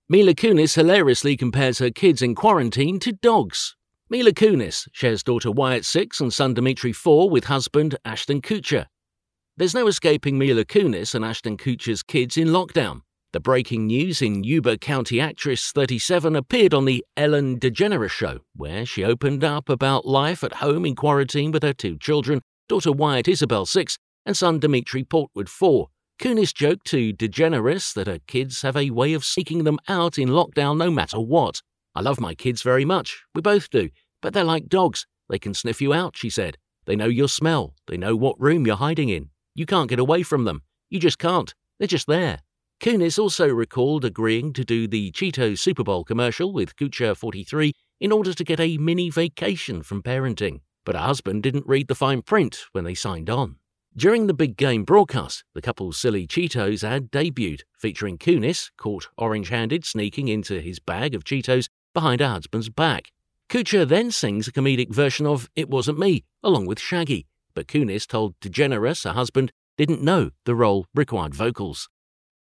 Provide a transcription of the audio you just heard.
Mila Kunis hilariously compares her kids in quarantine to dogs. Mila Kunis shares daughter Wyatt 6 and son Dimitri 4 with husband Ashton Kutcher. There's no escaping Mila Kunis and Ashton Kutcher's kids in lockdown. The breaking news in Yuba County actress 37 appeared on the Ellen DeGeneres Show, where she opened up about life at home in quarantine with her 2 children, daughter Wyatt Isabel 6 and son Dimitri Portwood 4. Kunis joked to DeGeneres that her kids have a way of sneaking them out in lockdown no matter what. "I love my kids very much, we both do, but they're like dogs. They can sniff you out," she said. "They know your smell, they know what room you're hiding in. You can't get away from them. You just can't. They're just there." Kunis also recalled agreeing to do the Cheetos Super Bowl commercial with Kutcher 43 in order to get a mini vacation from parenting, but her husband didn't read the fine print when they signed on. During the big game broadcast, the couple's silly Cheetos ad debuted, featuring Kunis caught orange-handed sneaking into his bag of Cheetos behind her husband's back. Kutcher then sings a comedic version of "It Wasn't Me" along with Shaggy, but Kunis told DeGeneres her husband didn't know the role required vocals.